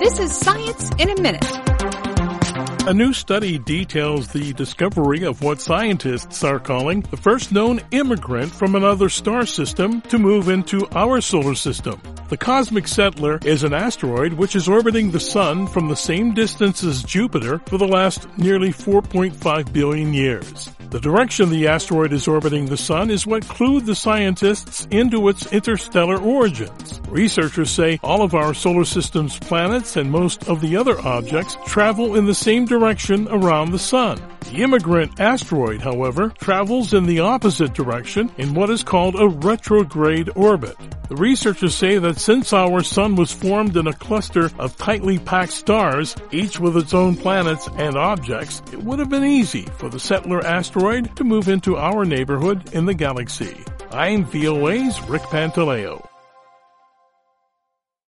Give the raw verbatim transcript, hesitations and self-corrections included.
This is Science in a Minute. A new study details the discovery of what scientists are calling the first known immigrant from another star system to move into our solar system. The Cosmic Settler is an asteroid which is orbiting the Sun from the same distance as Jupiter for the last nearly four point five billion years. The direction the asteroid is orbiting the Sun is what clued the scientists into its interstellar origins. Researchers say all of our solar system's planets and most of the other objects travel in the same direction around the Sun. The immigrant asteroid, however, travels in the opposite direction in what is called a retrograde orbit. The researchers say that since our Sun was formed in a cluster of tightly packed stars, each with its own planets and objects, it would have been easy for the Settler asteroid to move into our neighborhood in the galaxy. I'm V O A's Rick Pantaleo.